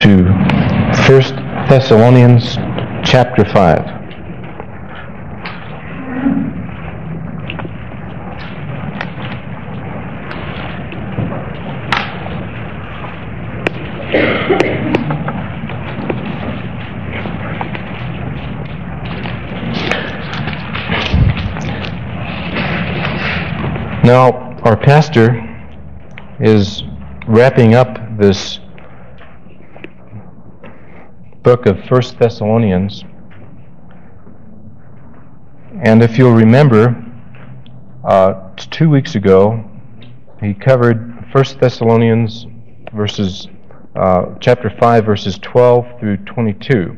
to 1 Thessalonians chapter 5. Now, our pastor is wrapping up this book of 1 Thessalonians. And if you'll remember, 2 weeks ago, he covered 1 Thessalonians chapter 5, verses 12 through 22.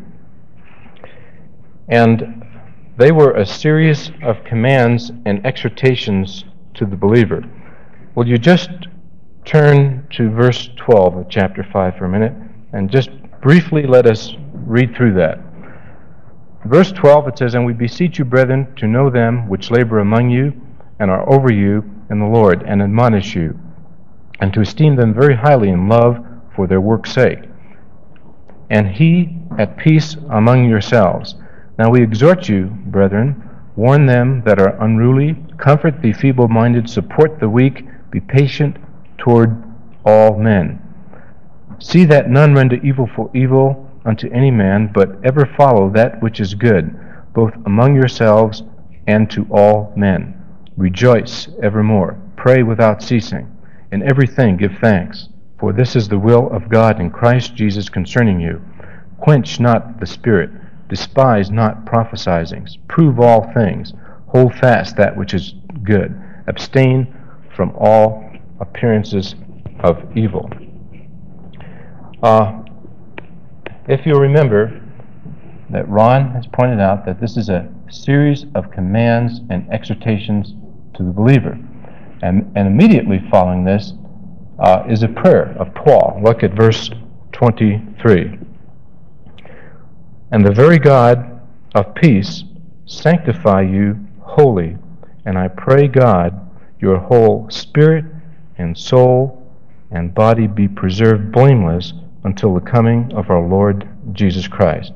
And they were a series of commands and exhortations to the believer. Will you just turn to verse 12 of chapter 5 for a minute and just briefly let us read through that. Verse 12, it says, "And we beseech you, brethren, to know them which labor among you and are over you in the Lord, and admonish you, and to esteem them very highly in love for their work's sake. And he at peace among yourselves. Now we exhort you, brethren, warn them that are unruly, comfort the feeble-minded, support the weak, be patient toward all men. See that none render evil for evil unto any man, but ever follow that which is good, both among yourselves and to all men. Rejoice evermore, pray without ceasing. In everything give thanks, for this is the will of God in Christ Jesus concerning you. Quench not the spirit, despise not prophesying, prove all things, hold fast that which is good, abstain from all appearances of evil." If you remember that Ron has pointed out that this is a series of commands and exhortations to the believer. And immediately following this is a prayer of Paul. Look at verse 23. "And the very God of peace sanctify you wholly, and I pray God your whole spirit and soul and body be preserved blameless until the coming of our Lord Jesus Christ."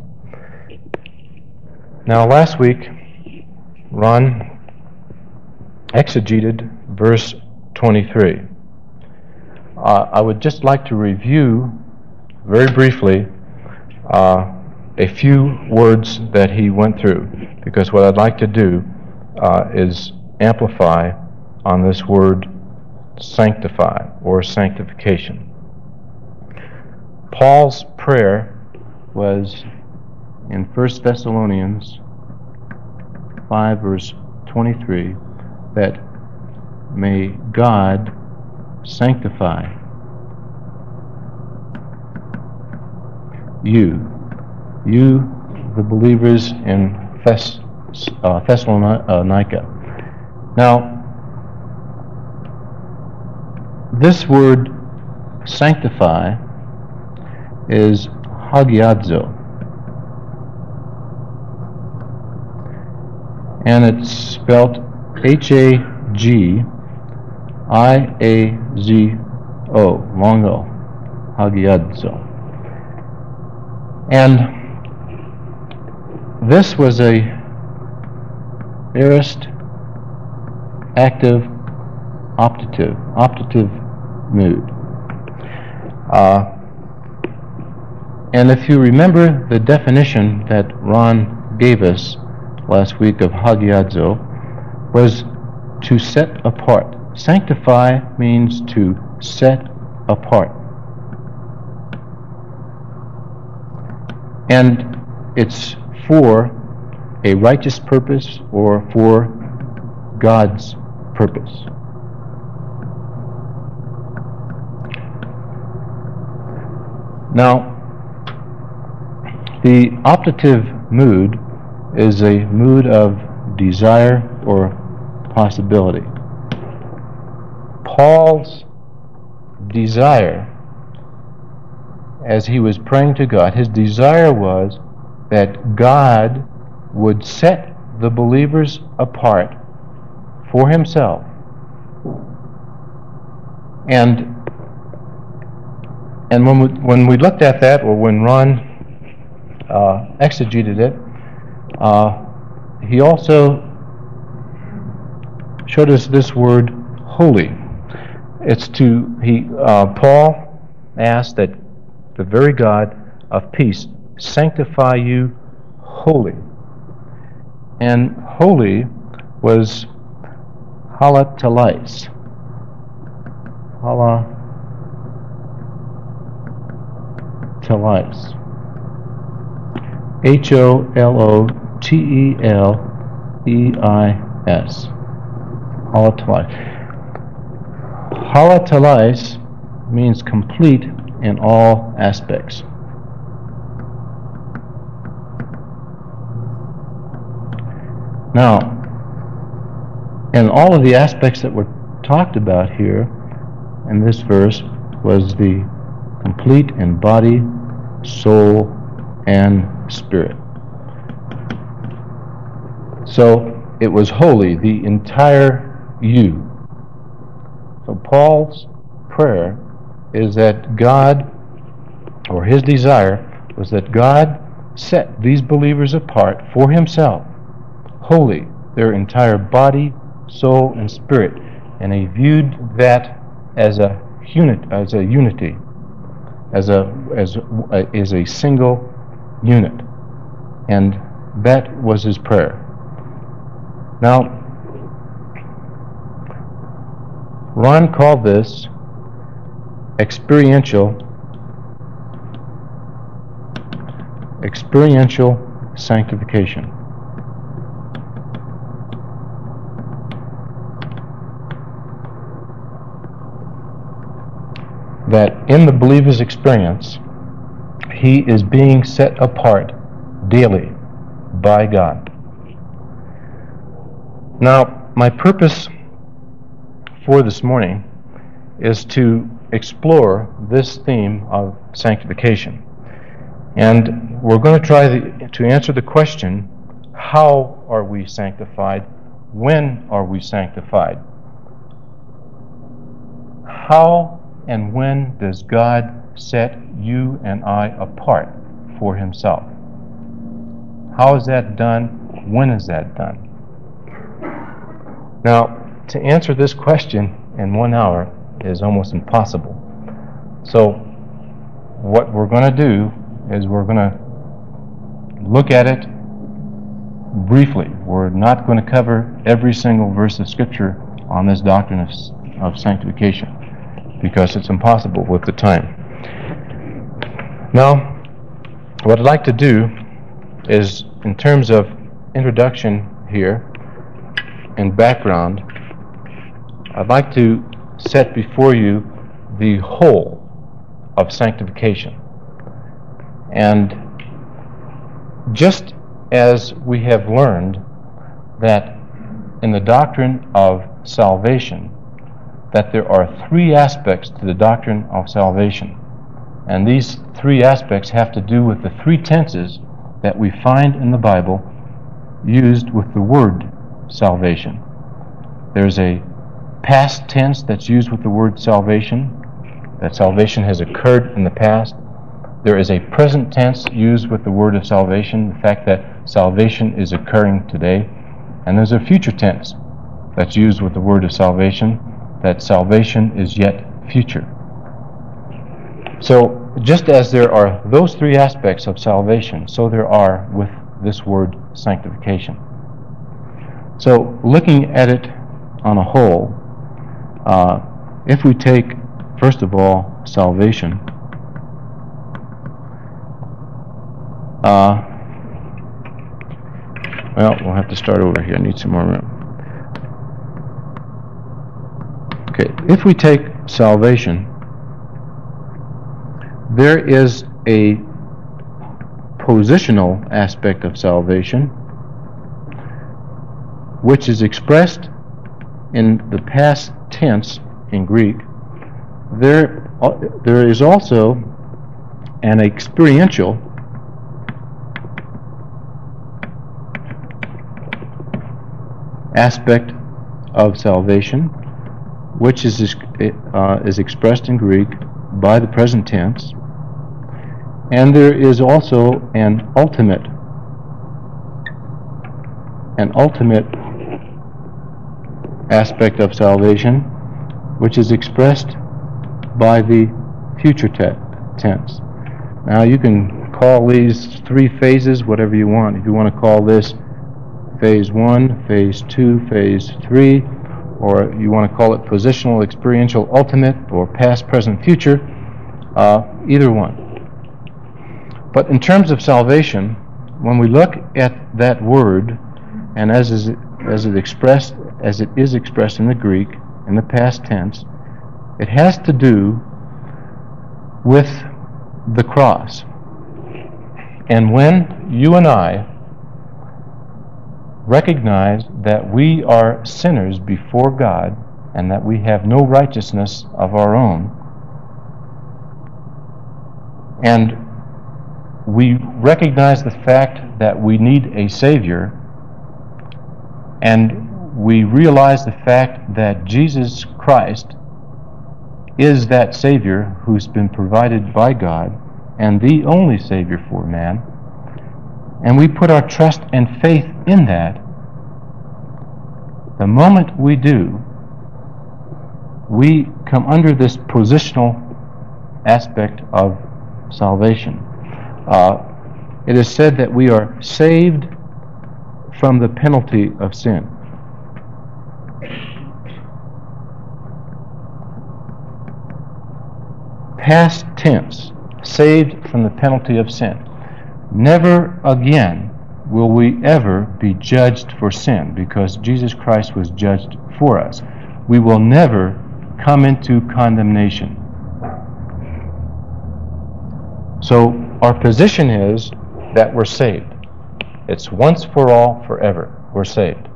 Now, last week, Ron exegeted verse 23. I would just like to review very briefly a few words that he went through, because what I'd like to do is amplify on this word sanctify or sanctification. Paul's prayer was in 1 Thessalonians 5 verse 23 that may God sanctify you, the believers in Thessalonica. Now, this word sanctify is hagiadzo, and it's spelt H-A-G-I-A-Z-O, long O, hagiadzo. And this was a aorist active optative mood. And if you remember the definition that Ron gave us last week of hagiadzo, was to set apart. Sanctify means to set apart. And it's for a righteous purpose or for God's purpose. Now, the optative mood is a mood of desire or possibility. Paul's desire, as he was praying to God, his desire was that God would set the believers apart for himself and And when we looked at that, or when Ron exegeted it, he also showed us this word, holy. Paul asked that the very God of peace sanctify you wholly. And holy was halatelais. Halatelais. HOLOTELEIS. Halatelais. Halatelais means complete in all aspects. Now, in all of the aspects that were talked about here in this verse was the complete in body, soul, and spirit. So it was holy, the entire you. So Paul's prayer is that God, or his desire, was that God set these believers apart for himself, holy, their entire body, soul, and spirit, and he viewed that as a unity, as a single unit, and that was his prayer. Now, Ron called this experiential sanctification. That in the believer's experience, he is being set apart daily by God. Now, my purpose for this morning is to explore this theme of sanctification. And we're going to try to answer the question, how are we sanctified? When are we sanctified? How and when does God set you and I apart for himself? How is that done? When is that done? Now, to answer this question in 1 hour is almost impossible. So what we're going to do is we're going to look at it briefly. We're not going to cover every single verse of Scripture on this doctrine of sanctification, because it's impossible with the time. Now, what I'd like to do is, in terms of introduction here and background, I'd like to set before you the whole of sanctification. And just as we have learned that in the doctrine of salvation, that there are three aspects to the doctrine of salvation. And these three aspects have to do with the three tenses that we find in the Bible used with the word salvation. There's a past tense that's used with the word salvation, that salvation has occurred in the past. There is a present tense used with the word of salvation, the fact that salvation is occurring today. And there's a future tense that's used with the word of salvation, that salvation is yet future. So, just as there are those three aspects of salvation, so there are with this word sanctification. So, looking at it on a whole, if we take, first of all, salvation, well, we'll have to start over here. I need some more room. Okay, if we take salvation, there is a positional aspect of salvation which is expressed in the past tense in Greek. There is also an experiential aspect of salvation, which is expressed in Greek by the present tense, and there is also an ultimate aspect of salvation, which is expressed by the future tense. Now you can call these three phases whatever you want. If you want to call this phase 1, phase 2, phase 3, or you want to call it positional, experiential, ultimate, or past, present, future, either one. But in terms of salvation, when we look at that word, and as it is expressed in the Greek, in the past tense, it has to do with the cross. And when you and I recognize that we are sinners before God and that we have no righteousness of our own, and we recognize the fact that we need a Savior, and we realize the fact that Jesus Christ is that Savior who's been provided by God and the only Savior for man, and we put our trust and faith in that, the moment we do, we come under this positional aspect of salvation. It is said that we are saved from the penalty of sin. Past tense, saved from the penalty of sin. Never again will we ever be judged for sin, because Jesus Christ was judged for us. We will never come into condemnation. So our position is that we're saved. It's once for all, forever. We're saved.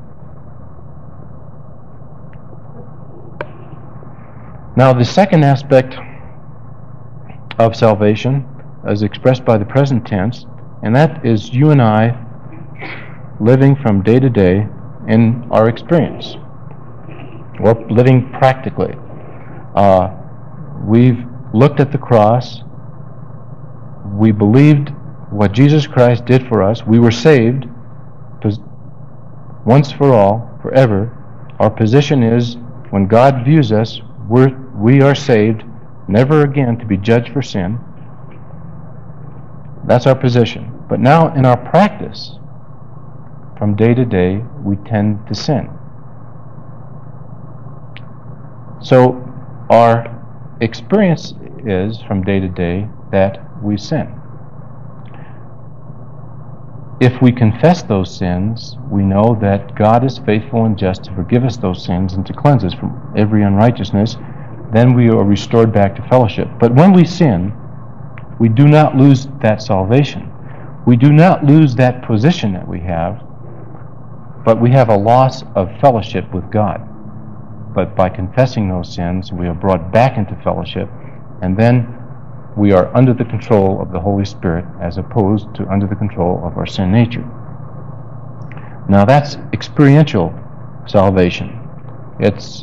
Now the second aspect of salvation is expressed by the present tense, and that is you and I living from day to day in our experience. We're living practically. We've looked at the cross. We believed what Jesus Christ did for us. We were saved once for all, forever. Our position is, when God views us, we are saved, never again to be judged for sin. That's our position. But now in our practice, from day to day, we tend to sin. So our experience is, from day to day, that we sin. If we confess those sins, we know that God is faithful and just to forgive us those sins and to cleanse us from every unrighteousness. Then we are restored back to fellowship. But when we sin, we do not lose that salvation. We do not lose that position that we have, but we have a loss of fellowship with God. But by confessing those sins, we are brought back into fellowship, and then we are under the control of the Holy Spirit as opposed to under the control of our sin nature. Now that's experiential salvation. It's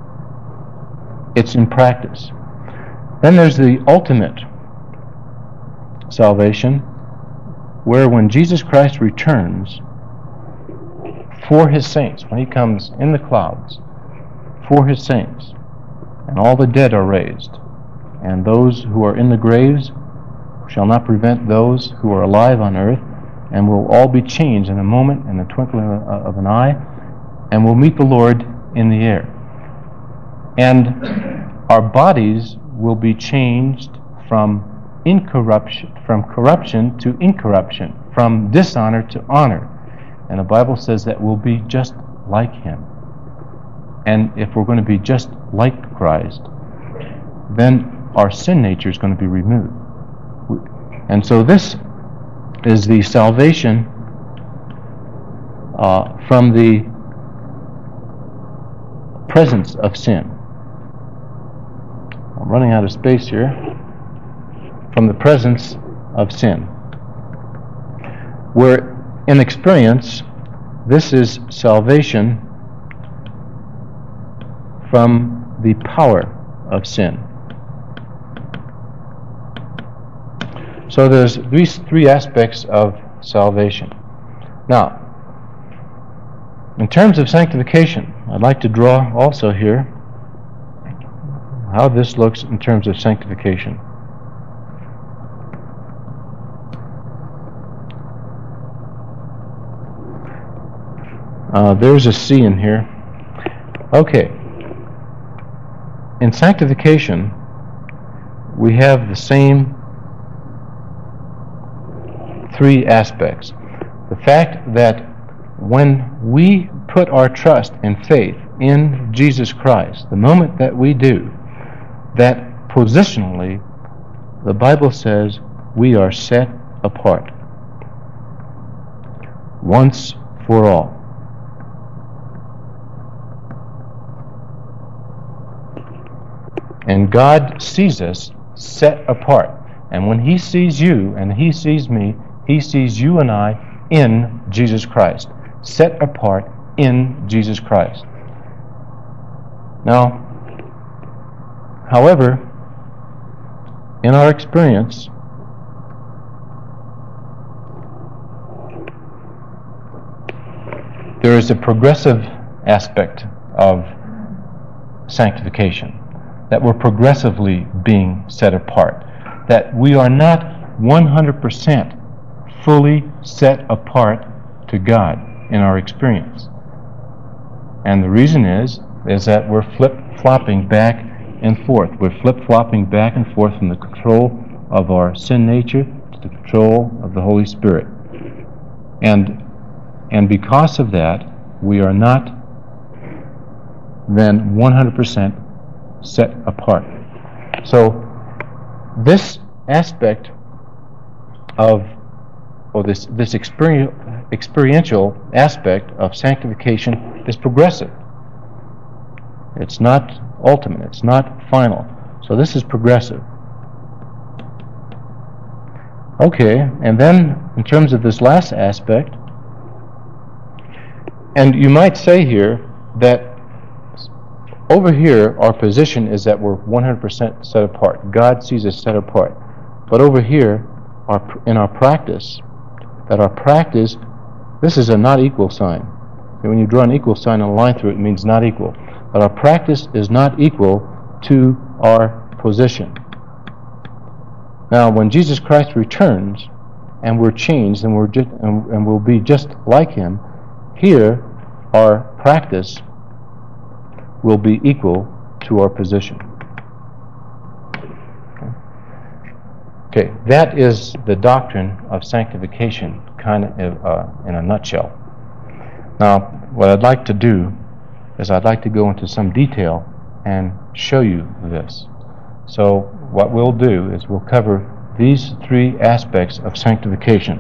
in practice. Then there's the ultimate salvation, where when Jesus Christ returns for His saints, when He comes in the clouds for His saints, and all the dead are raised, and those who are in the graves shall not prevent those who are alive on earth, and will all be changed in a moment, in the twinkling of an eye, and will meet the Lord in the air. And our bodies will be changed from corruption to incorruption, from dishonor to honor. And the Bible says that we'll be just like Him. And if we're going to be just like Christ, then our sin nature is going to be removed. And so this is the salvation from the presence of sin. I'm running out of space here. From the presence of sin. Where in experience, this is salvation from the power of sin. So there's these three aspects of salvation. Now, in terms of sanctification, I'd like to draw also here how this looks in terms of sanctification. There's a C in here. Okay. In sanctification, we have the same three aspects. The fact that when we put our trust and faith in Jesus Christ, the moment that we do, that positionally, the Bible says we are set apart once for all. And God sees us set apart. And when He sees you and He sees me, He sees you and I in Jesus Christ. Set apart in Jesus Christ. Now, however, in our experience, there is a progressive aspect of sanctification, that we're progressively being set apart, that we are not 100% fully set apart to God in our experience. And the reason is that we're flip-flopping back and forth. We're flip-flopping back and forth from the control of our sin nature to the control of the Holy Spirit. And because of that, we are not then 100% set apart. So this aspect of, or this experiential aspect of sanctification is progressive. It's not ultimate. It's not final. So this is progressive. Okay, and then in terms of this last aspect, and you might say here that over here, our position is that we're 100% set apart. God sees us set apart. But over here, in our practice, this is a not equal sign. When you draw an equal sign and a line through it, it means not equal. But our practice is not equal to our position. Now, when Jesus Christ returns, and we're changed, and we'll be just like Him, here, our practice will be equal to our position. Okay, that is the doctrine of sanctification, kind of in a nutshell. Now, what I'd like to do is I'd like to go into some detail and show you this. So what we'll do is we'll cover these three aspects of sanctification.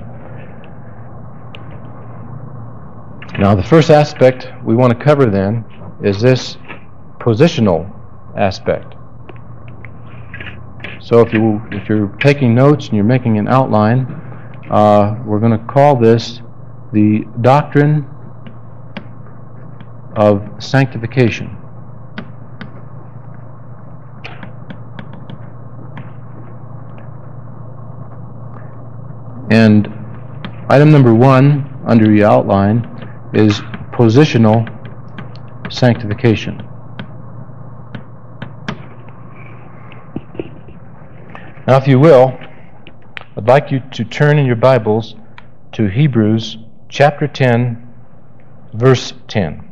Now, the first aspect we want to cover then is this positional aspect. So if you're taking notes and you're making an outline, we're going to call this the doctrine of sanctification. And item number 1 under your outline is positional sanctification. Now, if you will, I'd like you to turn in your Bibles to Hebrews chapter 10, verse 10.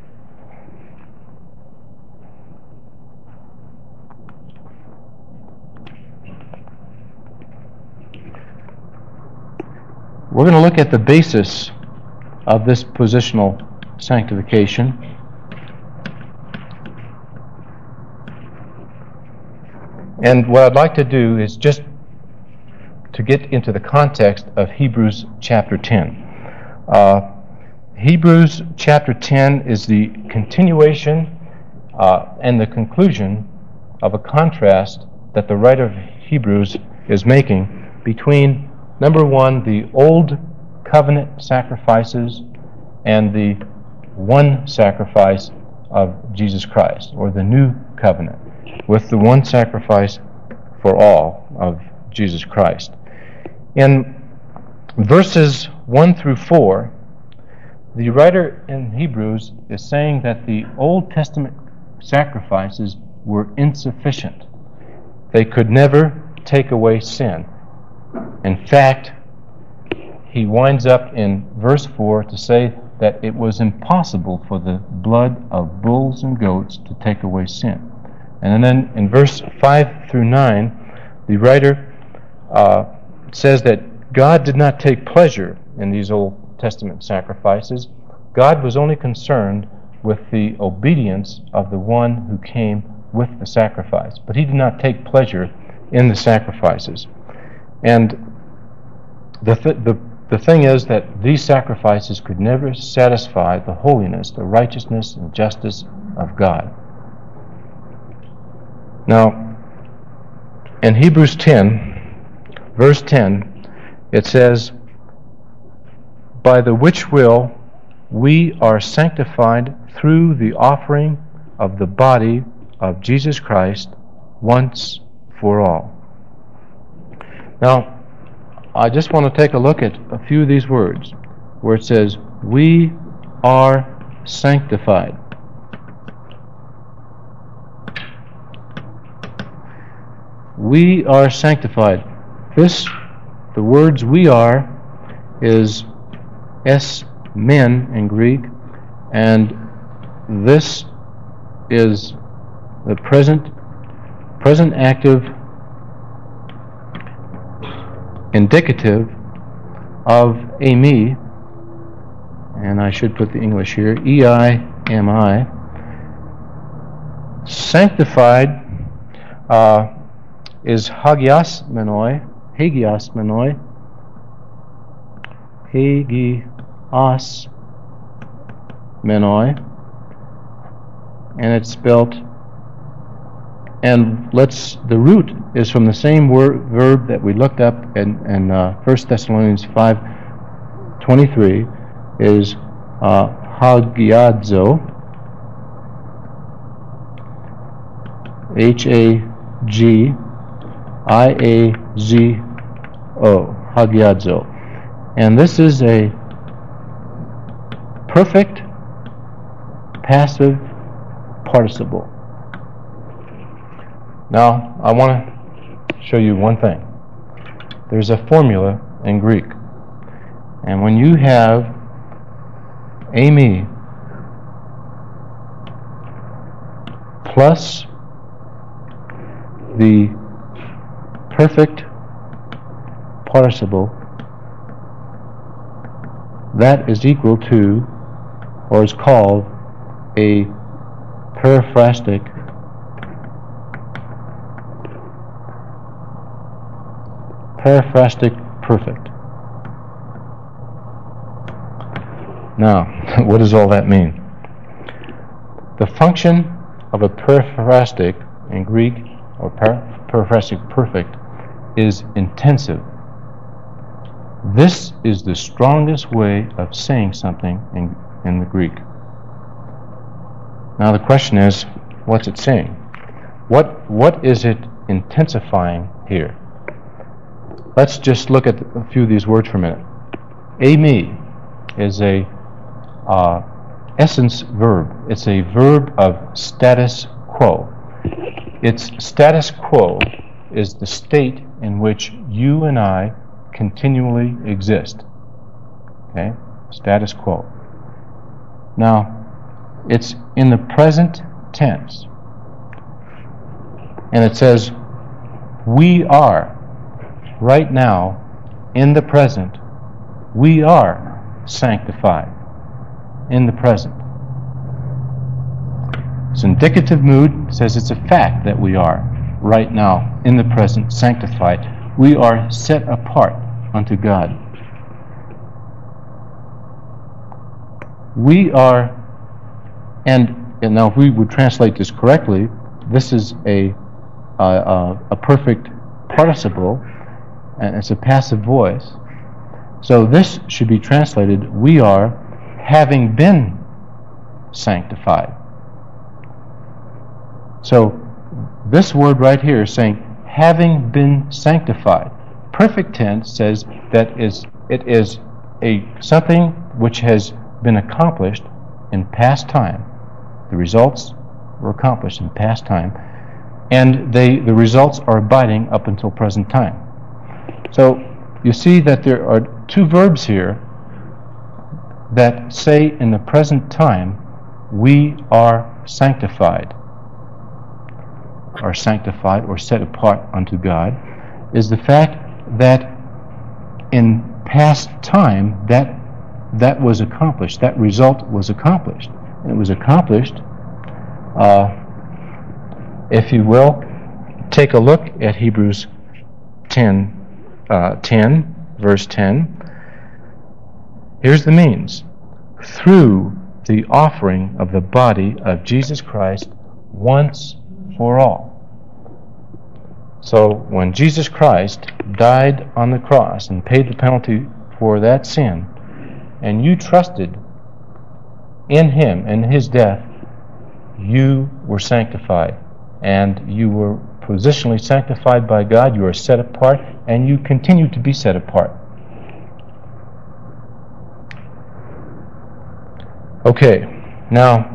We're going to look at the basis of this positional sanctification. And what I'd like to do is just to get into the context of Hebrews chapter 10. Hebrews chapter 10 is the continuation and the conclusion of a contrast that the writer of Hebrews is making between, number 1, the old covenant sacrifices and the one sacrifice of Jesus Christ, or the new covenant, with the one sacrifice for all of Jesus Christ. In verses 1 through 4, the writer in Hebrews is saying that the Old Testament sacrifices were insufficient. They could never take away sin. In fact, he winds up in verse 4 to say that it was impossible for the blood of bulls and goats to take away sin. And then in verse 5 through 9, the writer says that God did not take pleasure in these Old Testament sacrifices. God was only concerned with the obedience of the one who came with the sacrifice. But he did not take pleasure in the sacrifices. And the thing is that these sacrifices could never satisfy the holiness, the righteousness, and justice of God. Now, in Hebrews 10, verse 10, it says, "By the which will we are sanctified through the offering of the body of Jesus Christ once for all." Now, I just want to take a look at a few of these words where it says, "We are sanctified." We are sanctified. The words "we are" is es men in Greek, and this is the present active indicative of eimi, and I should put the English here, E-I-M-I. Sanctified is hagiasmenoi, and it's spelt, and the root is from the same verb that we looked up in 1 Thessalonians 5:23, is hagiadzo, H-A-G-I-A-Z-O, hagiadzo. And this is a perfect passive participle. Now, I want to show you one thing. There's a formula in Greek. And when you have eimi plus the perfect participle, that is equal to, or is called, a periphrastic perfect. Now, what does all that mean? The function of a periphrastic in Greek, or periphrastic perfect, is intensive. This is the strongest way of saying something in the Greek. Now the question is, what's it saying? What is it intensifying here? Let's just look at a few of these words for a minute. Eimi is a essence verb. It's a verb of status quo. Its status quo is the state in which you and I continually exist. Okay? Status quo. Now, it's in the present tense. And it says, we are, right now, in the present, we are sanctified in the present. It's indicative mood, says it's a fact that we are, right now, in the present, sanctified. We are set apart unto God. We are, and now if we would translate this correctly, this is a perfect participle, and it's a passive voice. So this should be translated, we are having been sanctified. So this word right here is saying, having been sanctified. perfect tense says that it is something which has been accomplished in past time. The results were accomplished in past time, and the results are abiding up until present time. So you see that there are two verbs here that say in the present time, we are sanctified or set apart unto God, is the fact that in past time that was accomplished, that result was accomplished. And it was accomplished, if you will, take a look at Hebrews 10, verse 10. Here's the means. Through the offering of the body of Jesus Christ once for all. So when Jesus Christ died on the cross and paid the penalty for that sin, and you trusted in Him and His death, you were sanctified. And you were positionally sanctified by God. You are set apart, and you continue to be set apart. Okay, now,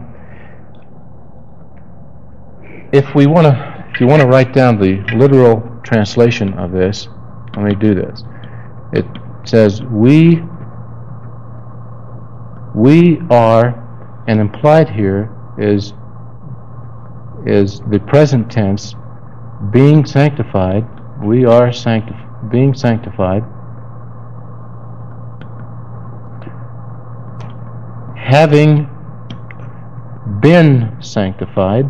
if you want to write down the literal translation of this, let me do this. It says, we are, and implied here is the present tense, being sanctified. We are being sanctified, having been sanctified,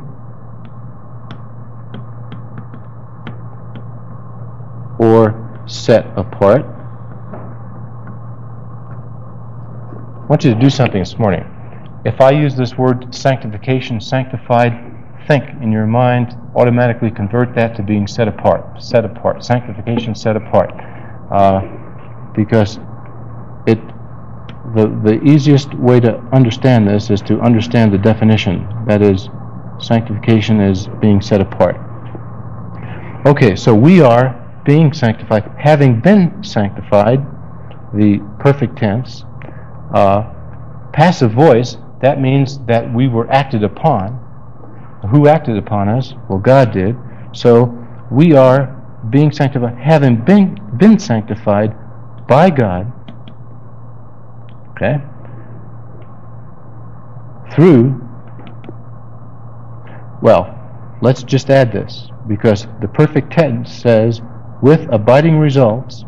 or set apart. I want you to do something this morning. If I use this word sanctification, sanctified, think in your mind, automatically convert that to being set apart. Set apart. Sanctification, set apart. Because the easiest way to understand this is to understand the definition. That is, sanctification is being set apart. Okay, so we are being sanctified, having been sanctified, the perfect tense. Passive voice, that means that we were acted upon. Who acted upon us? Well, God did. So we are being sanctified, having been sanctified by God. Okay? Through, well, let's just add this, because the perfect tense says, with abiding results,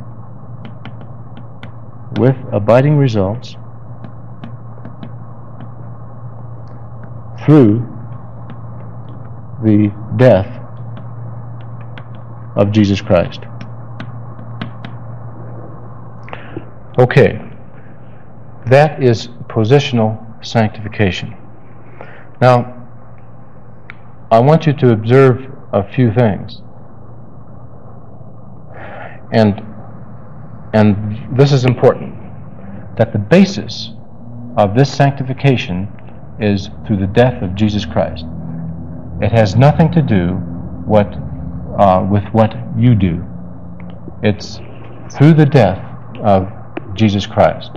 through the death of Jesus Christ. Okay, that is positional sanctification. Now, I want you to observe a few things. And this is important, that the basis of this sanctification is through the death of Jesus Christ. It has nothing to do with what you do. It's through the death of Jesus Christ.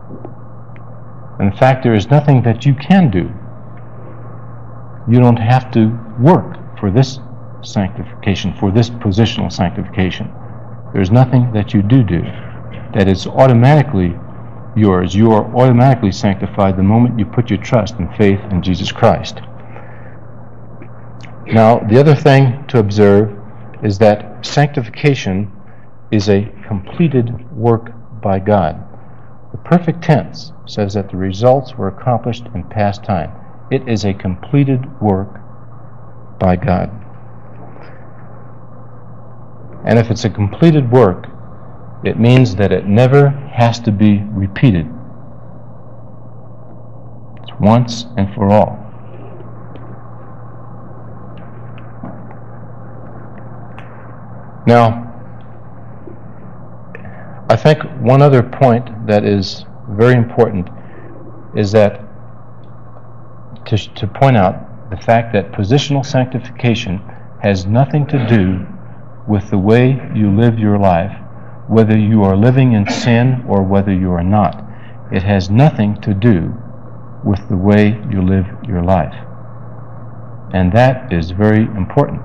In fact, there is nothing that you can do. You don't have to work for this sanctification, for this positional sanctification. There's nothing that you do that is automatically yours. You are automatically sanctified the moment you put your trust and faith in Jesus Christ. Now, the other thing to observe is that sanctification is a completed work by God. The perfect tense says that the results were accomplished in past time. It is a completed work by God. And if it's a completed work, it means that it never has to be repeated. It's once and for all. Now, I think one other point that is very important is that to point out the fact that positional sanctification has nothing to do with the way you live your life, whether you are living in sin or whether you are not. It has nothing to do with the way you live your life. And that is very important.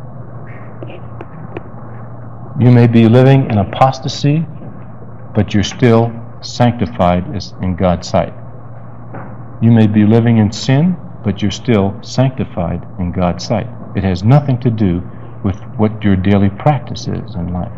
You may be living in apostasy, but you're still sanctified in God's sight. You may be living in sin, but you're still sanctified in God's sight. It has nothing to do with what your daily practice is in life.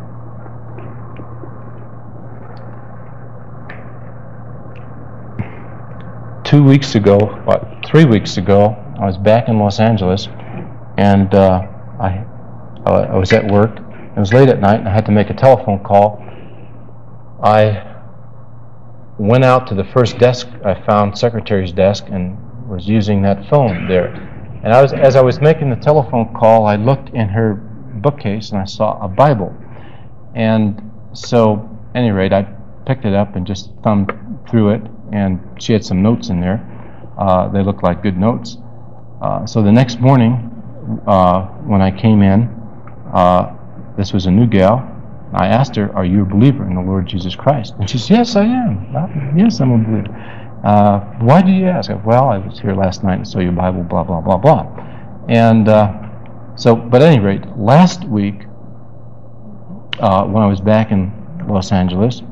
Three weeks ago, I was back in Los Angeles, and I was at work. It was late at night, and I had to make a telephone call. I went out to the first desk I found, secretary's desk, and was using that phone there. And as I was making the telephone call, I looked in her bookcase and I saw a Bible. And so, at any rate, I picked it up and just thumbed through it, and she had some notes in there. They looked like good notes. So the next morning, when I came in, this was a new gal. I asked her, "Are you a believer in the Lord Jesus Christ?" And she said, "Yes, I am. Yes, I'm a believer." "Why do you ask?" I said, "Well, I was here last night and saw your Bible, blah, blah, blah, blah." And but at any rate, last week, when I was back in Los Angeles,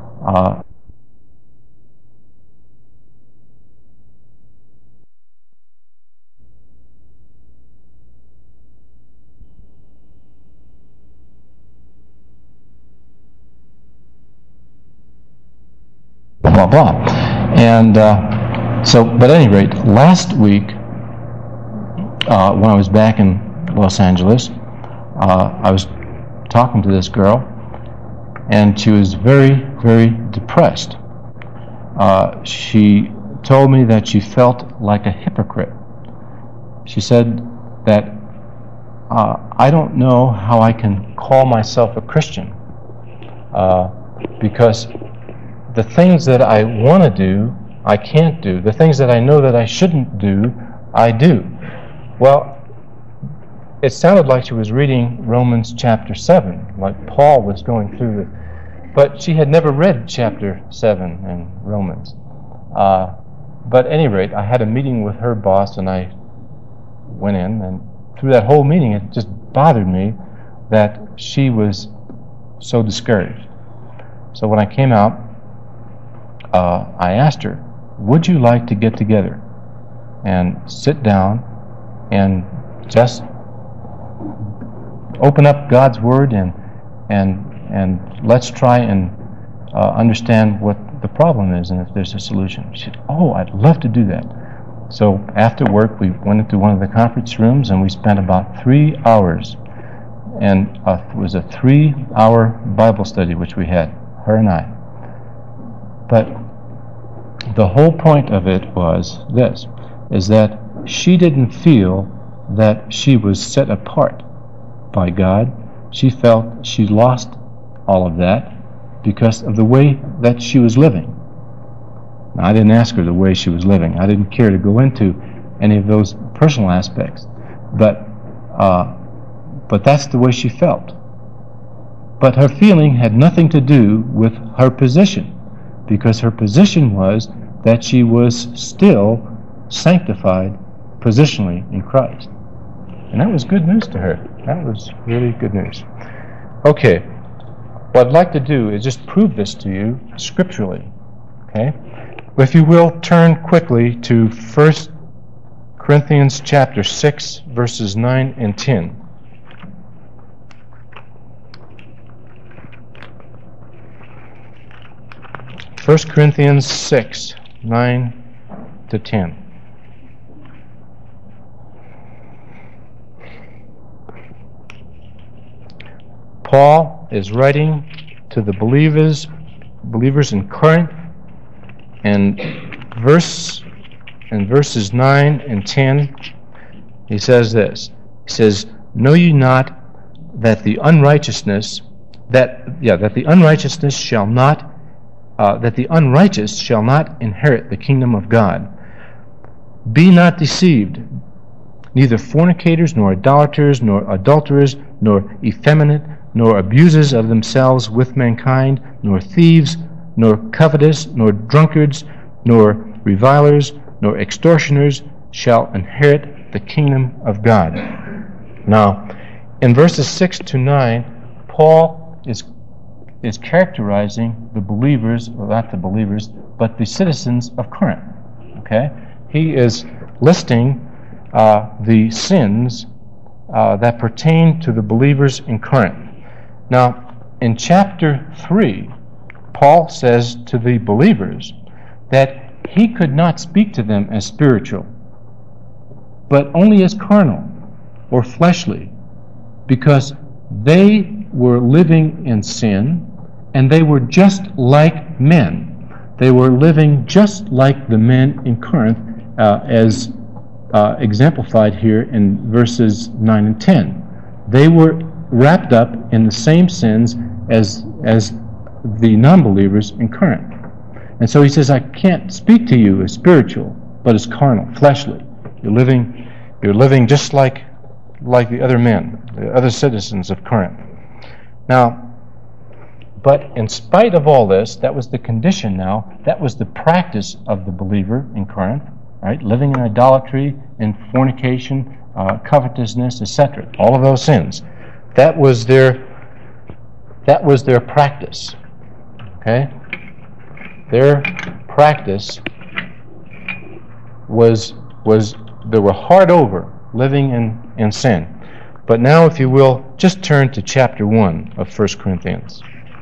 blah, blah. And but at any rate, last week, when I was back in Los Angeles, I was talking to this girl, and she was very, very depressed. She told me that she felt like a hypocrite. She said that, "I don't know how I can call myself a Christian, because the things that I want to do, I can't do. The things that I know that I shouldn't do, I do." Well, it sounded like she was reading Romans chapter 7, like Paul was going through it. But she had never read chapter 7 in Romans. But at any rate, I had a meeting with her boss, and I went in, and through that whole meeting, it just bothered me that she was so discouraged. So when I came out, I asked her, "Would you like to get together and sit down and just open up God's Word and let's try and understand what the problem is and if there's a solution?" She said, "Oh, I'd love to do that." So after work, we went into one of the conference rooms and we spent about 3 hours. And it was a 3-hour Bible study which we had, her and I. But the whole point of it was this, is that she didn't feel that she was set apart by God. She felt she lost all of that because of the way that she was living. Now, I didn't ask her the way she was living. I didn't care to go into any of those personal aspects. But that's the way she felt. But her feeling had nothing to do with her position, because her position was that she was still sanctified positionally in Christ. And that was good news to her. That was really good news. Okay, what I'd like to do is just prove this to you scripturally. Okay? If you will, turn quickly to 1 Corinthians chapter 6, verses 9 and 10. 1 Corinthians 6, 9 to 10. Paul is writing to the believers in Corinth, and in verses 9 and 10, he says this. He says, "Know ye not that the unrighteousness shall not that the unrighteous shall not inherit the kingdom of God? Be not deceived, neither fornicators, nor idolaters, nor adulterers, nor effeminate, nor abusers of themselves with mankind, nor thieves, nor covetous, nor drunkards, nor revilers, nor extortioners shall inherit the kingdom of God. Now, in verses 6 to 9, Paul is characterizing the believers, well, not the believers, but the citizens of Corinth. Okay? He is listing the sins that pertain to the believers in Corinth. Now, in chapter 3, Paul says to the believers that he could not speak to them as spiritual, but only as carnal or fleshly, because they were living in sin and they were just like men. They were living just like the men in Corinth, as exemplified here in verses 9 and 10. They were wrapped up in the same sins as the non-believers in Corinth. And so he says, I can't speak to you as spiritual, but as carnal, fleshly. You're living just like the other men, the other citizens of Corinth. Now, but in spite of all this, that was the condition now, that was the practice of the believer in Corinth, right? Living in idolatry, in fornication, covetousness, etc. All of those sins. That was their practice. Okay? Their practice was they were hard over living in sin. But now, if you will, just turn to chapter 1 of 1 Corinthians.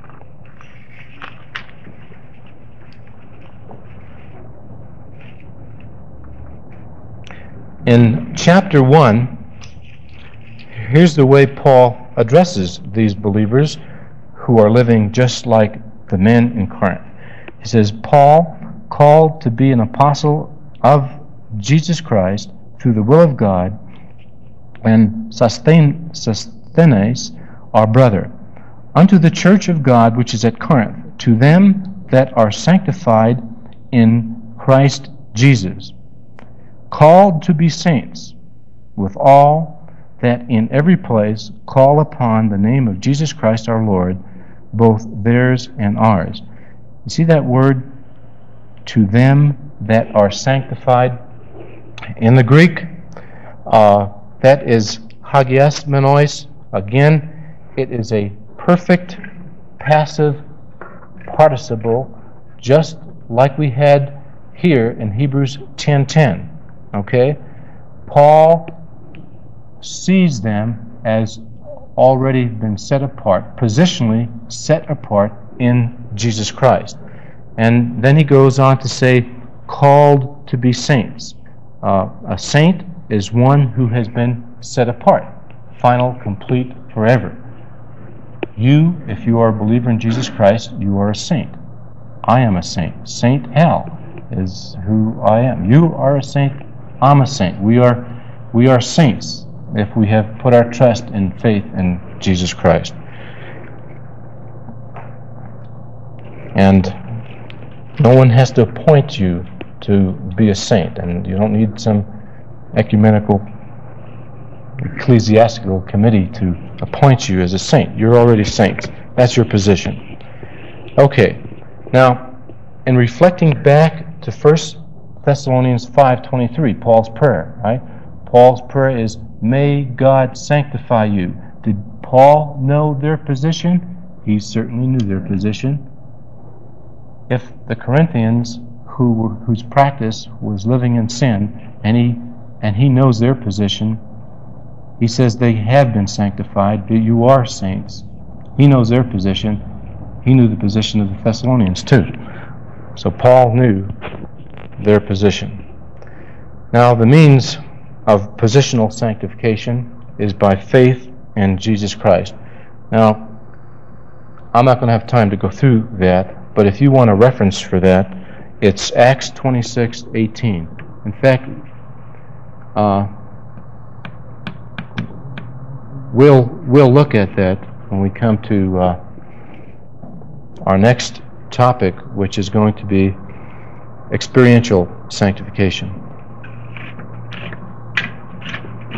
In chapter 1, here's the way Paul addresses these believers who are living just like the men in Corinth. He says, Paul, called to be an apostle of Jesus Christ through the will of God, and Sosthenes, our brother, unto the church of God which is at Corinth, to them that are sanctified in Christ Jesus, called to be saints, with all that in every place call upon the name of Jesus Christ our Lord, both theirs and ours. You see that word, to them that are sanctified? In the Greek, that is hagiasmenos. Again, it is a perfect passive participle, just like we had here in Hebrews 10:10. Okay? Paul sees them as already been set apart, positionally set apart in Jesus Christ. And then he goes on to say, called to be saints. A saint is one who has been set apart, final, complete, forever. You, if you are a believer in Jesus Christ, you are a saint. I am a saint. Saint Al is who I am. You are a saint. I'm a saint. We are saints if we have put our trust and faith in Jesus Christ. And no one has to appoint you to be a saint, and you don't need some ecumenical ecclesiastical committee to appoint you as a saint. You're already saints. That's your position. Okay. Now, in reflecting back to 1 Thessalonians 5:23, Paul's prayer, right? Paul's prayer is, may God sanctify you. Did Paul know their position? He certainly knew their position. If the Corinthians, whose practice was living in sin, and he knows their position, he says they have been sanctified, that you are saints. He knows their position. He knew the position of the Thessalonians too. So Paul knew their position. Now, the means of positional sanctification is by faith in Jesus Christ. Now, I'm not going to have time to go through that, but if you want a reference for that, it's Acts 26:18. In fact, we'll look at that when we come to our next topic, which is going to be experiential sanctification.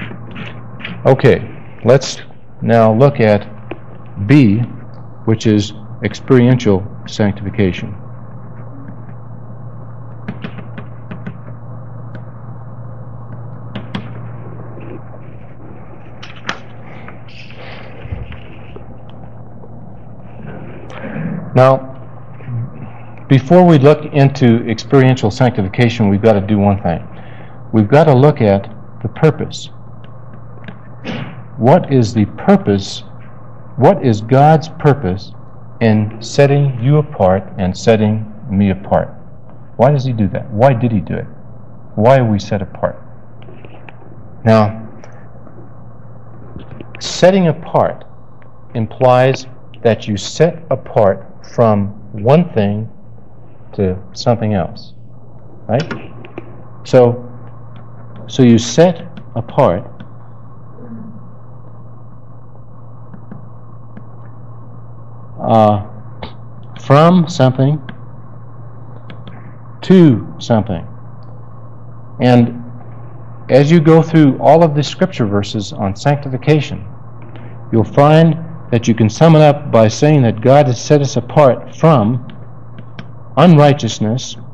Okay, let's now look at B, which is experiential sanctification. Now, before we look into experiential sanctification, we've got to do one thing. We've got to look at the purpose. What is the purpose? What is God's purpose in setting you apart and setting me apart? Why does He do that? Why did He do it? Why are we set apart? Now, setting apart implies that you set apart from one thing to something else, right? So you set apart from something to something. And as you go through all of the scripture verses on sanctification, you'll find that you can sum it up by saying that God has set us apart from unrighteousness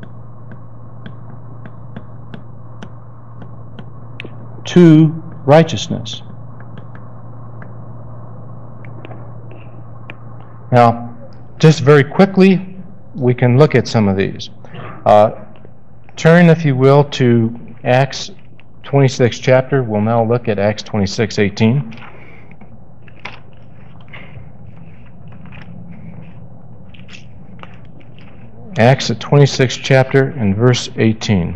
to righteousness. Now, just very quickly, we can look at some of these. Turn, if you will, to Acts 26 chapter. We'll now look at Acts 26:18. Acts, the 26th chapter, and verse 18.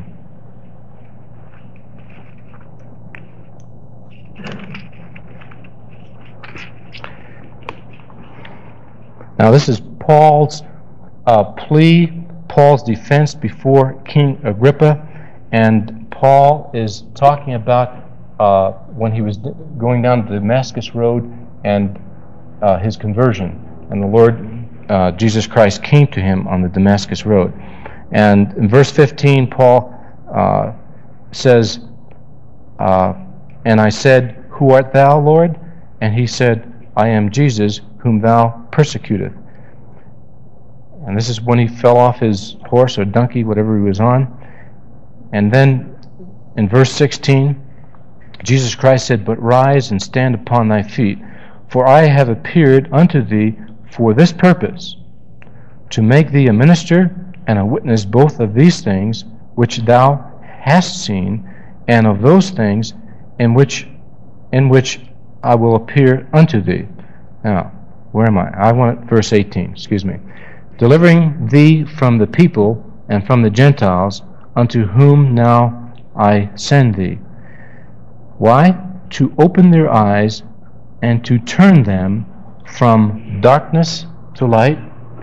Now, this is Paul's plea, Paul's defense before King Agrippa, and Paul is talking about when he was going down the Damascus Road and his conversion, and the Lord Jesus Christ came to him on the Damascus Road. And in verse 15, Paul says, and I said, Who art thou, Lord? And he said, I am Jesus, whom thou persecutest. And this is when he fell off his horse or donkey, whatever he was on. And then in verse 16, Jesus Christ said, But rise and stand upon thy feet, for I have appeared unto thee for this purpose, to make thee a minister and a witness both of these things which thou hast seen, and of those things in which I will appear unto thee. Now, where am I? I want verse 18, excuse me. Delivering thee from the people and from the Gentiles, unto whom now I send thee. Why? To open their eyes and to turn them from darkness to light.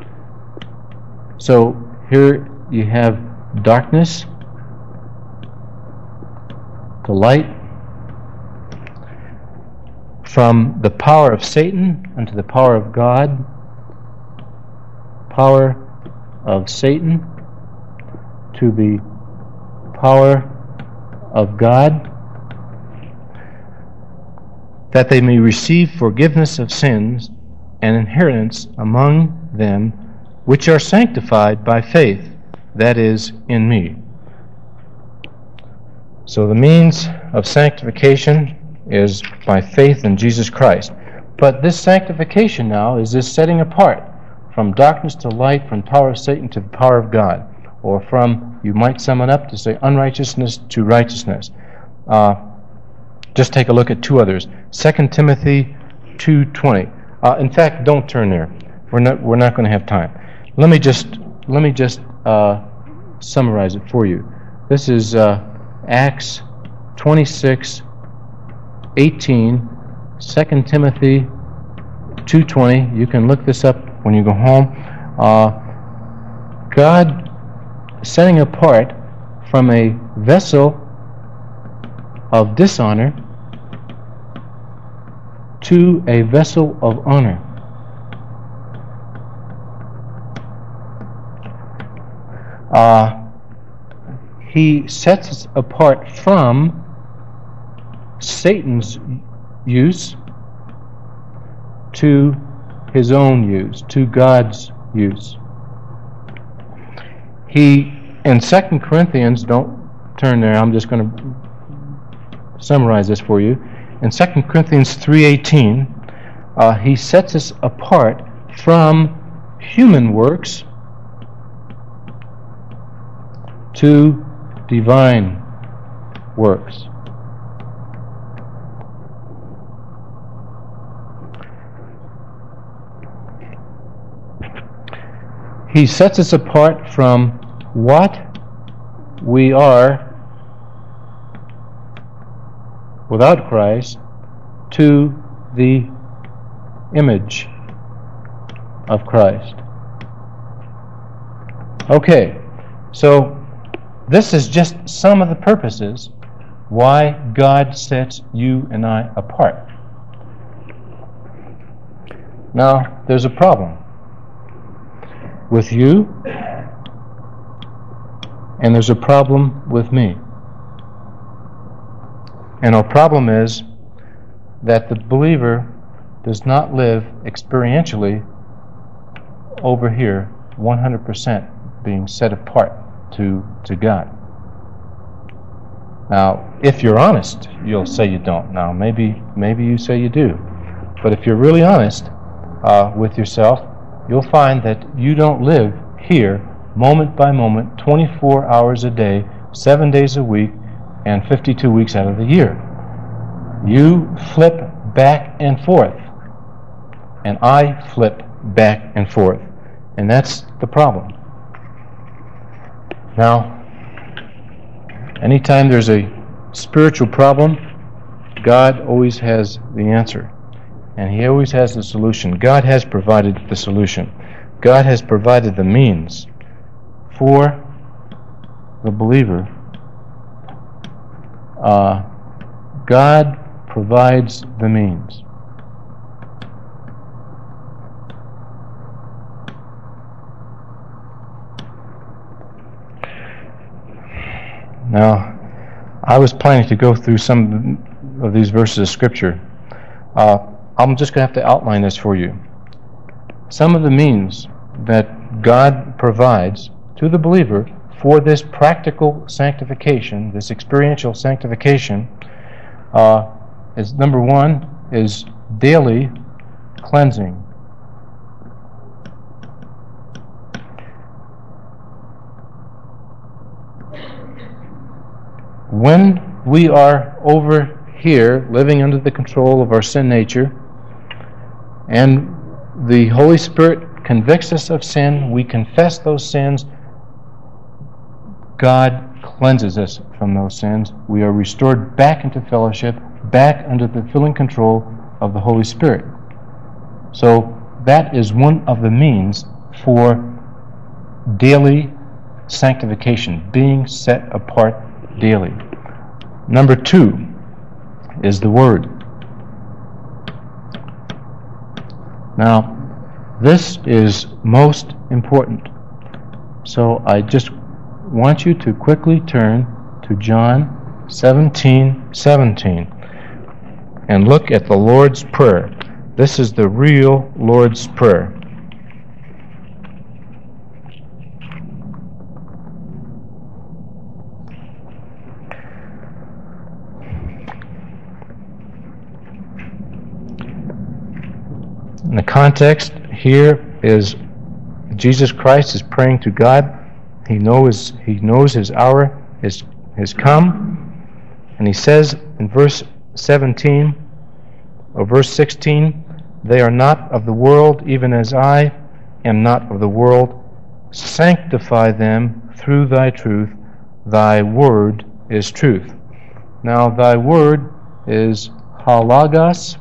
So here you have darkness to light, from the power of Satan unto the power of God, power of Satan to the power of God, that they may receive forgiveness of sins and inheritance among them which are sanctified by faith, that is, in me. So the means of sanctification is by faith in Jesus Christ. But this sanctification now is this setting apart from darkness to light, from power of Satan to the power of God, or from, you might sum it up to say, unrighteousness to righteousness. Just take a look at two others. 2 Timothy 2:20. In fact, don't turn there. We're not going to have time. Let me just summarize it for you. This is Acts 26:18, 2 Timothy 2:20. You can look this up when you go home. God setting apart from a vessel of dishonor to a vessel of honor. He sets us apart from Satan's use to his own use, to God's use. He, in 2 Corinthians, don't turn there, I'm just going to summarize this for you. In 2 Corinthians 3:18, he sets us apart from human works to divine works. He sets us apart from what we are without Christ to the image of Christ. Okay, so this is just some of the purposes why God sets you and I apart. Now, there's a problem with you, and there's a problem with me. And our problem is that the believer does not live experientially over here 100% being set apart to God. Now, if you're honest, you'll say you don't. Now, maybe you say you do. But if you're really honest with yourself, you'll find that you don't live here moment by moment, 24 hours a day, 7 days a week, and 52 weeks out of the year. You flip back and forth, and I flip back and forth, and that's the problem. Now, anytime there's a spiritual problem, God always has the answer, and He always has the solution. God has provided the solution. God has provided the means for the believer. God provides the means. Now, I was planning to go through some of these verses of Scripture. I'm just going to have to outline this for you. Some of the means that God provides to the believer for this practical sanctification, this experiential sanctification, is number one is daily cleansing. When we are over here living under the control of our sin nature, and the Holy Spirit convicts us of sin, we confess those sins, God cleanses us from those sins. We are restored back into fellowship, back under the filling control of the Holy Spirit. So that is one of the means for daily sanctification, being set apart daily. Number two is the Word. Now, this is most important. So I just want you to quickly turn to John 17:17 and look at the Lord's Prayer. This is the real Lord's Prayer. And the context here is Jesus Christ is praying to God. He knows His hour has come. And He says in verse 17 or verse 16, "They are not of the world, even as I am not of the world. Sanctify them through Thy truth. Thy word is truth." Now, Thy word is halagos,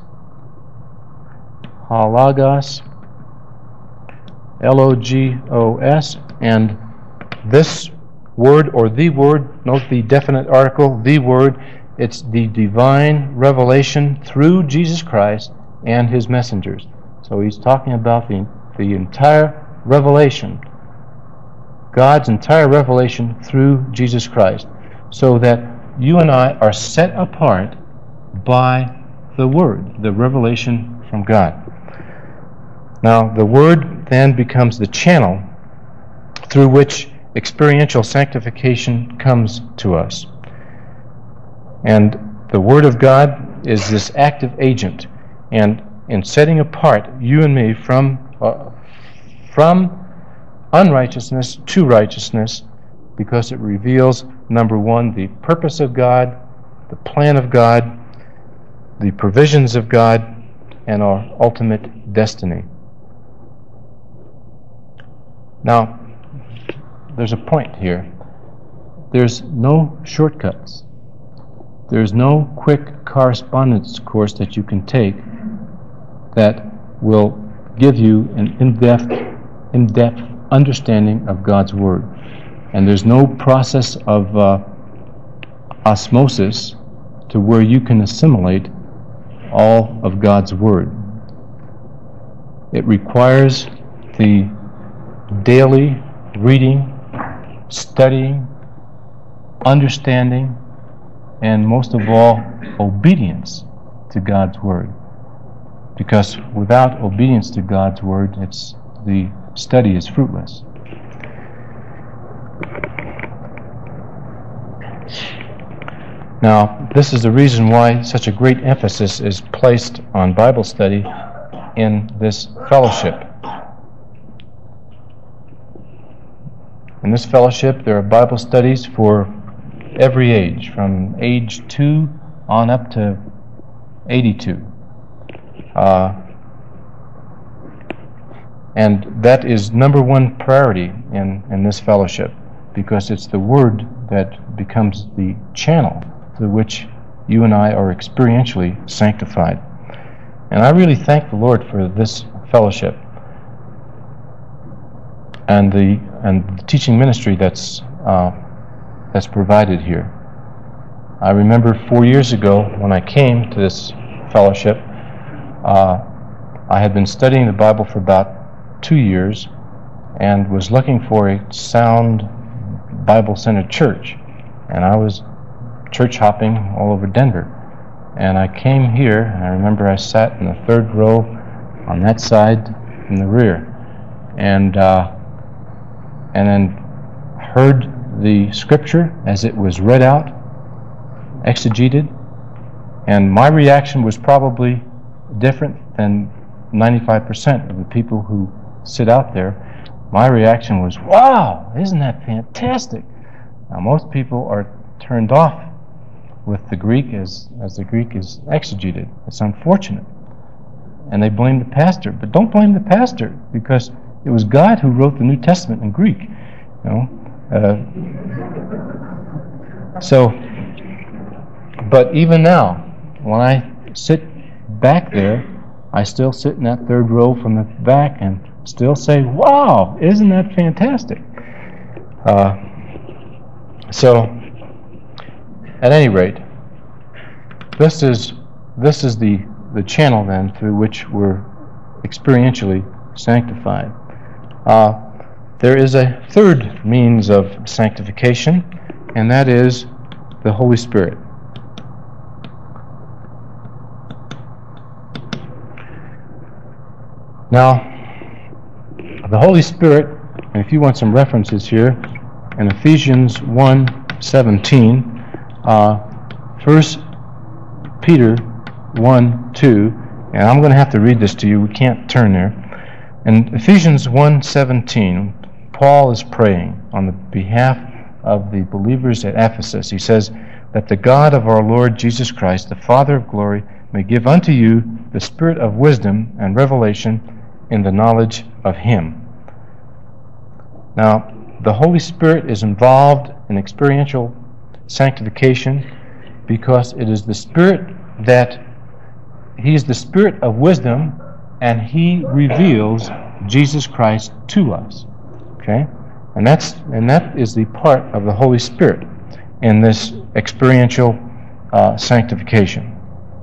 Logos, and this word, or the word, note the definite article, the word, it's the divine revelation through Jesus Christ and His messengers. So he's talking about the entire revelation, God's entire revelation through Jesus Christ, so that you and I are set apart by the Word, the revelation from God. Now, the Word then becomes the channel through which experiential sanctification comes to us. And the Word of God is this active agent, and in setting apart you and me from unrighteousness to righteousness, because it reveals, number one, the purpose of God, the plan of God, the provisions of God, and our ultimate destiny. Now, there's a point here. There's no shortcuts. There's no quick correspondence course that you can take that will give you an in-depth understanding of God's Word. And there's no process of osmosis to where you can assimilate all of God's Word. It requires the daily reading, studying, understanding, and most of all, obedience to God's Word. Because without obedience to God's Word, the study is fruitless. Now, this is the reason why such a great emphasis is placed on Bible study in this fellowship. In this fellowship, there are Bible studies for every age, from age 2 on up to 82. And that is number one priority in this fellowship, because it's the Word that becomes the channel through which you and I are experientially sanctified. And I really thank the Lord for this fellowship and the teaching ministry that's provided here. I remember 4 years ago when I came to this fellowship, I had been studying the Bible for about 2 years and was looking for a sound Bible-centered church. And I was church hopping all over Denver. And I came here, and I remember I sat in the third row on that side in the rear. And then heard the Scripture as it was read out, exegeted, and my reaction was probably different than 95% of the people who sit out there. My reaction was, wow, isn't that fantastic? Now, most people are turned off with the Greek as the Greek is exegeted. It's unfortunate. And they blame the pastor. But don't blame the pastor, because it was God who wrote the New Testament in Greek. But even now, when I sit back there, I still sit in that third row from the back and still say, wow, isn't that fantastic? So, at any rate, this is the channel then through which we're experientially sanctified. There is a third means of sanctification, and that is the Holy Spirit. Now, the Holy Spirit, and if you want some references here, in Ephesians 1:17, 1 Peter 1:2, and I'm going to have to read this to you. We can't turn there. In Ephesians 1:17, Paul is praying on the behalf of the believers at Ephesus. He says, that the God of our Lord Jesus Christ, the Father of glory, may give unto you the spirit of wisdom and revelation in the knowledge of Him. Now, the Holy Spirit is involved in experiential sanctification because it is the Spirit that He is the Spirit of wisdom, and He reveals Jesus Christ to us. Okay? And that is the part of the Holy Spirit in this experiential sanctification.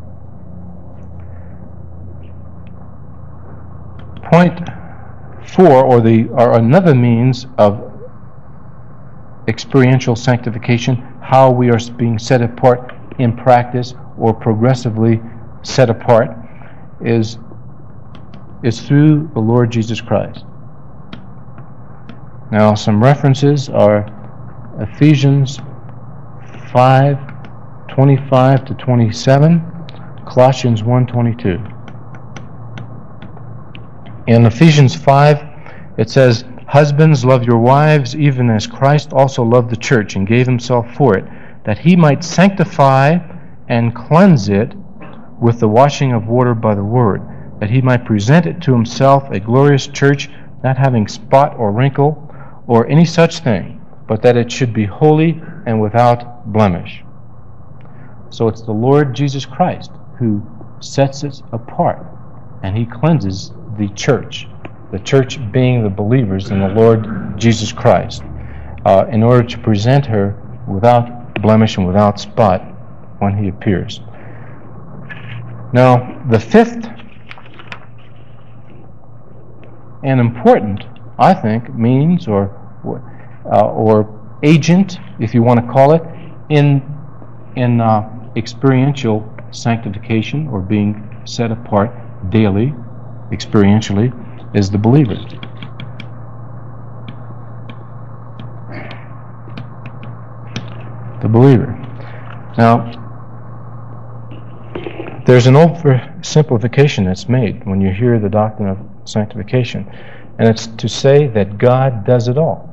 Point 4, or another means of experiential sanctification, how we are being set apart in practice or progressively set apart is through the Lord Jesus Christ. Now, some references are Ephesians 5:25 to 27, Colossians 1:22. In Ephesians 5, it says, "Husbands, love your wives, even as Christ also loved the church and gave himself for it, that he might sanctify and cleanse it with the washing of water by the word, that he might present it to himself a glorious church, not having spot or wrinkle or any such thing, but that it should be holy and without blemish." So it's the Lord Jesus Christ who sets it apart, and he cleanses the church being the believers in the Lord Jesus Christ, in order to present her without blemish and without spot when he appears. Now, the fifth and important, I think, means or agent, if you want to call it, in experiential sanctification or being set apart daily, experientially, is the believer. The believer. Now, there's an oversimplification that's made when you hear the doctrine of sanctification, and it's to say that God does it all.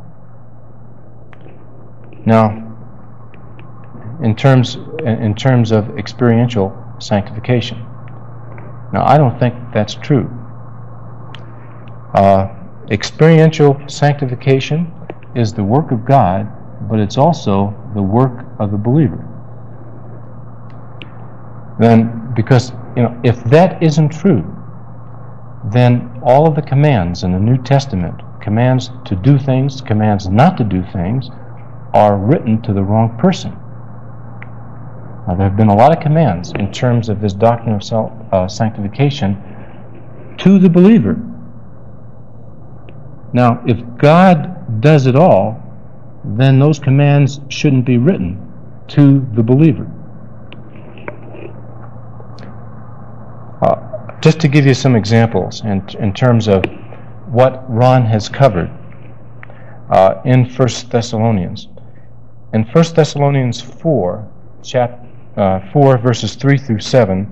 Now, in terms of experiential sanctification. Now, I don't think that's true. Experiential sanctification is the work of God, but it's also the work of the believer. Then, because if that isn't true, then all of the commands in the New Testament, commands to do things, commands not to do things, are written to the wrong person. Now, there have been a lot of commands in terms of this doctrine of sanctification to the believer. Now, if God does it all, then those commands shouldn't be written to the believer. Just to give you some examples in terms of what Ron has covered in 1 Thessalonians. In 1 Thessalonians 4, chapter 4, verses 3 through 7,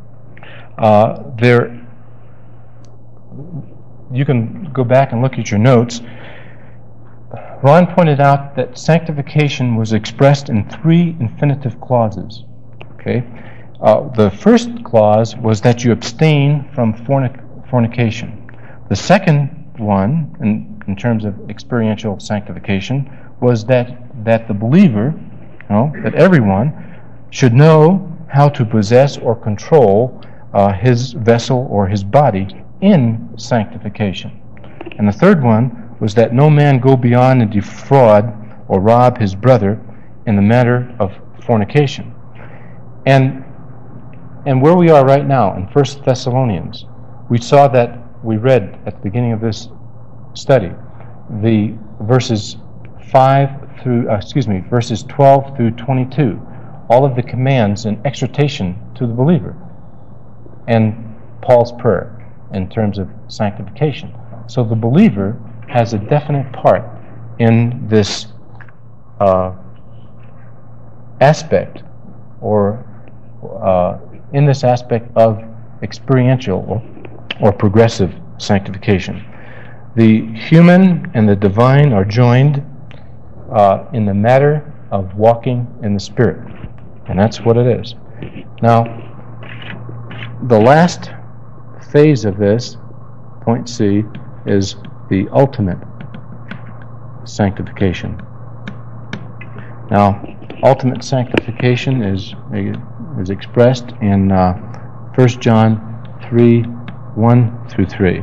you can go back and look at your notes. Ron pointed out that sanctification was expressed in 3 infinitive clauses. Okay, the first clause was that you abstain from fornication. The second one, in terms of experiential sanctification, was that the believer, that everyone, should know how to possess or control his vessel or his body in sanctification. And the third one was that no man go beyond and defraud or rob his brother in the matter of fornication. And where we are right now in 1 Thessalonians, we saw that we read at the beginning of this study the verses 12 through 22, all of the commands and exhortation to the believer, and Paul's prayer in terms of sanctification. So the believer has a definite part in this aspect, or in this aspect of experiential or progressive sanctification. The human and the divine are joined in the matter of walking in the Spirit, and that's what it is. Now, the last phase of this, point C, is the ultimate sanctification. Now, ultimate sanctification is expressed in 1 John 3, 1 through 3.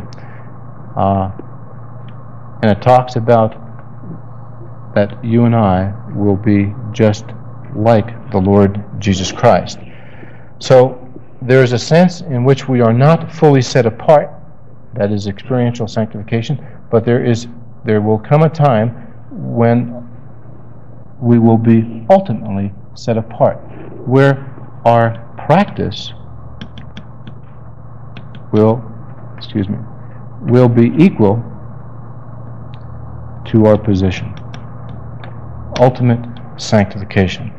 And it talks about that you and I will be just like the Lord Jesus Christ. So there is a sense in which we are not fully set apart, that is experiential sanctification, but there will come a time when we will be ultimately set apart, where our practice will be equal to our position. Ultimate sanctification.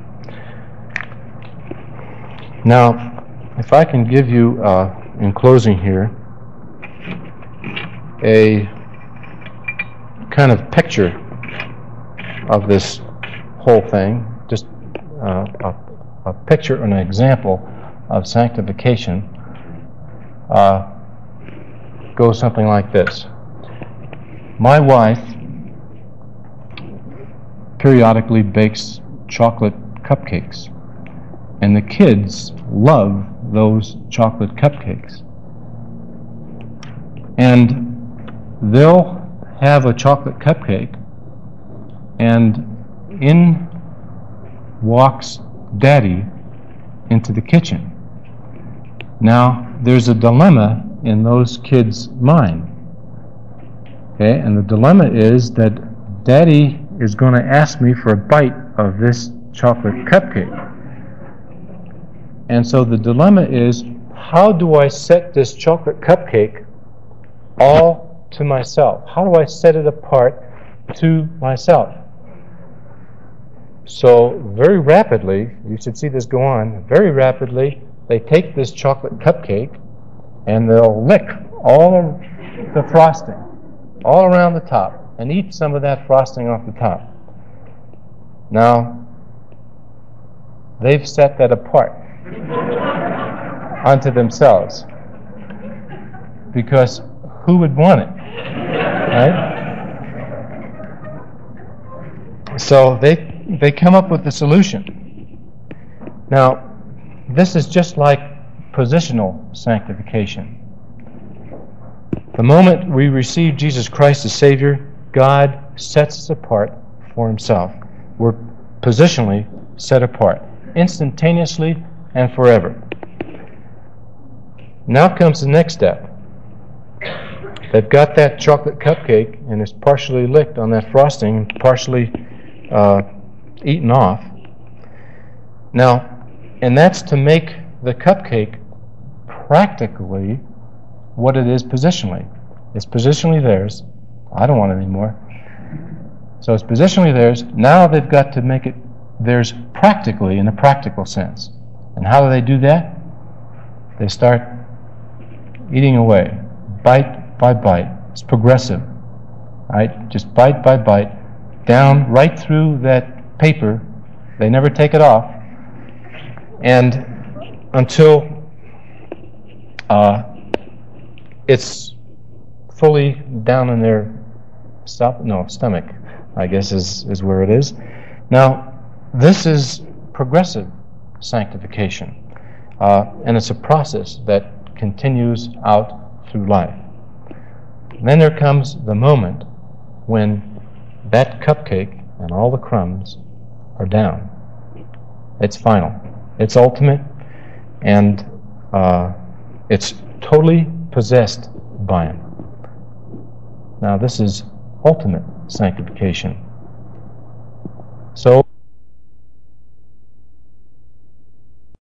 Now, if I can give you, in closing here, a kind of picture of this whole thing, just a picture, an example of sanctification, goes something like this. My wife periodically bakes chocolate cupcakes, and the kids love those chocolate cupcakes. And they'll have a chocolate cupcake, and in walks Daddy into the kitchen. Now, there's a dilemma in those kids' mind. Okay, and the dilemma is that Daddy is going to ask me for a bite of this chocolate cupcake. And so the dilemma is, how do I set this chocolate cupcake all to myself? How do I set it apart to myself? So very rapidly, you should see this go on, very rapidly, they take this chocolate cupcake and they'll lick all of the frosting all around the top and eat some of that frosting off the top. Now, they've set that apart unto themselves, because who would want it, right? So they come up with the solution. Now, this is just like positional sanctification. The moment we receive Jesus Christ as Savior, God sets us apart for Himself. We're positionally set apart, instantaneously and forever. Now comes the next step. They've got that chocolate cupcake and it's partially licked on that frosting, partially eaten off. Now, and that's to make the cupcake practically what it is positionally. It's positionally theirs. I don't want it anymore. So it's positionally theirs. Now they've got to make it theirs practically, in a practical sense. And how do they do that? They start eating away, bite by bite. It's progressive. Right? Just bite by bite, down right through that paper. They never take it off. And until it's fully down in their stomach, I guess is where it is. Now, this is progressive sanctification. And it's a process that continues out through life. Then there comes the moment when that cupcake and all the crumbs are down. It's final. It's ultimate, and it's totally possessed by Him. Now, this is ultimate sanctification. So